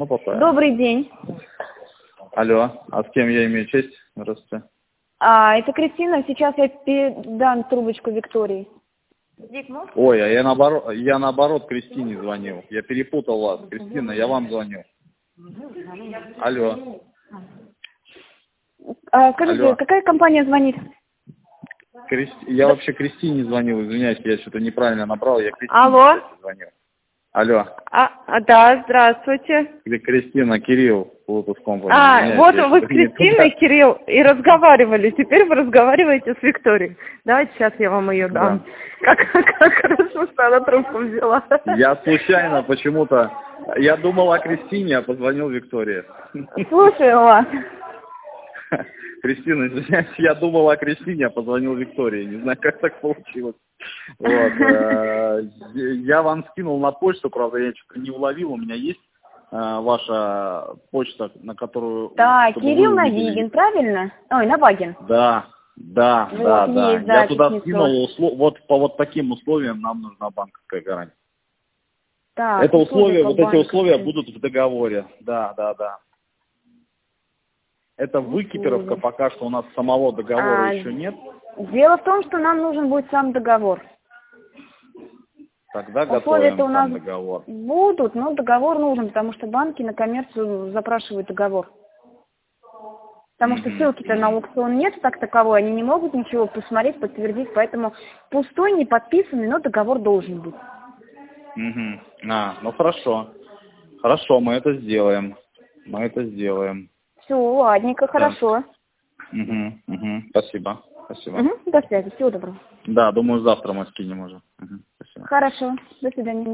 Ну, пока. Добрый день. Алло, а с кем я имею честь? Здравствуйте. Это Кристина. Сейчас я передам трубочку Виктории. Ой, а я наоборот Кристине звонил. Я перепутал вас. Кристина, я вам звоню. Алло. Скажите, Алло. какая компания звонит? Я вообще Кристине звонил, извиняюсь, я что-то неправильно набрал, я Кристине Алло. звонил. Алло. Да, здравствуйте. Кристина, Кирилл, Bluetooth Company. Вот вы с Кристиной, Кирилл, и разговаривали. Теперь вы разговариваете с Викторией. Давайте сейчас я вам ее дам. Да. Как хорошо, что она трубку взяла. Я случайно почему-то, я думал о Кристине, а позвонил Виктории. Слушаю вас. Кристина, извиняюсь, я думал о Кристине, а позвонил Виктории. Не знаю, как так получилось. Вот. Я вам скинул на почту, правда, я что-то не уловил. У меня есть ваша почта, на которую... Да, Кирилл Навигин, правильно? Ой, Навагин. Да. Есть, Я туда письмо. скинул, вот по вот таким условиям нам нужна банковская гарантия. Так, Это условия, вот эти банковские. условия будут в договоре. Да. Это выкиперовка, пока что у нас самого договора еще нет. Дело в том, что нам нужен будет сам договор. Тогда Условия-то готовим у нас сам договор. будут, но договор нужен, потому что банки на коммерцию запрашивают договор. Потому что ссылки-то на аукцион нет так таковой, они не могут ничего посмотреть, подтвердить, поэтому пустой, не подписанный, но договор должен быть. Ну хорошо. Хорошо, мы это сделаем. Все, ладненько, хорошо. Спасибо. До связи, всего доброго. Да, думаю, завтра мы скинем уже. Спасибо. Хорошо, до свидания.